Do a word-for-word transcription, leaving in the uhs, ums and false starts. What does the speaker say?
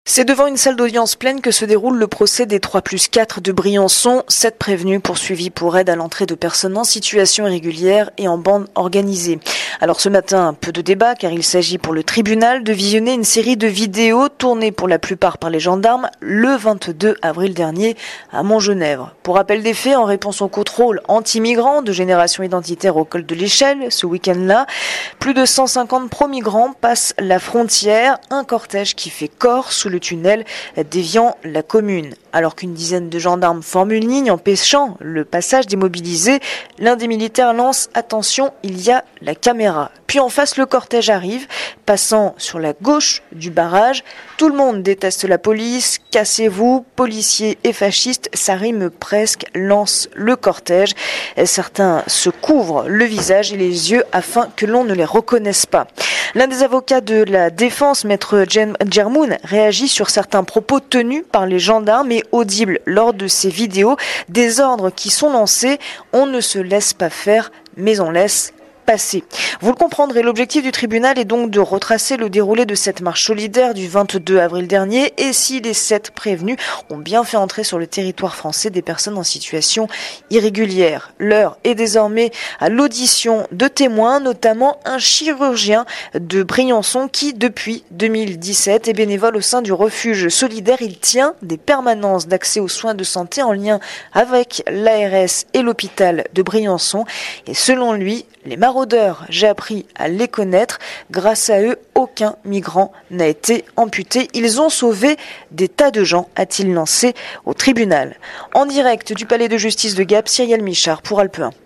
C'est devant une salle d'audience pleine que se déroule le procès des trois plus quatre de Briançon. Sept prévenus poursuivis pour aide à l'entrée de personnes en situation irrégulière et en bande organisée. Alors ce matin, peu de débat car il s'agit pour le tribunal de visionner une série de vidéos tournées pour la plupart par les gendarmes le vingt-deux avril dernier à Montgenèvre. Pour rappel des faits, en réponse au contrôle anti-migrants de Génération Identitaire au col de l'Échelle, ce week-end-là, plus de cent cinquante pro-migrants passent la frontière, un cortège qui fait corps sous le tunnel déviant la commune. Alors qu'une dizaine de gendarmes forment une ligne empêchant le passage des mobilisés, l'un des militaires lance « Attention, il y a la caméra ». Puis en face, le cortège arrive, passant sur la gauche du barrage. Tout le monde déteste la police, cassez-vous, policiers et fascistes, ça rime presque, lance le cortège. Certains se couvrent le visage et les yeux afin que l'on ne les reconnaisse pas. L'un des avocats de la défense, maître Djermoun, réagit sur certains propos tenus par les gendarmes et audibles lors de ces vidéos. Des ordres qui sont lancés, on ne se laisse pas faire, mais on laisse passer. Vous le comprendrez, l'objectif du tribunal est donc de retracer le déroulé de cette marche solidaire du vingt-deux avril dernier et si les sept prévenus ont bien fait entrer sur le territoire français des personnes en situation irrégulière. L'heure est désormais à l'audition de témoins, notamment un chirurgien de Briançon qui, depuis deux mille dix-sept, est bénévole au sein du refuge solidaire. Il tient des permanences d'accès aux soins de santé en lien avec l'A R S et l'hôpital de Briançon. Et selon lui, les maraudeurs, j'ai appris à les connaître. Grâce à eux, aucun migrant n'a été amputé. Ils ont sauvé des tas de gens, a-t-il lancé au tribunal. En direct du palais de justice de Gap, Cyrielle Michard pour Alpe un.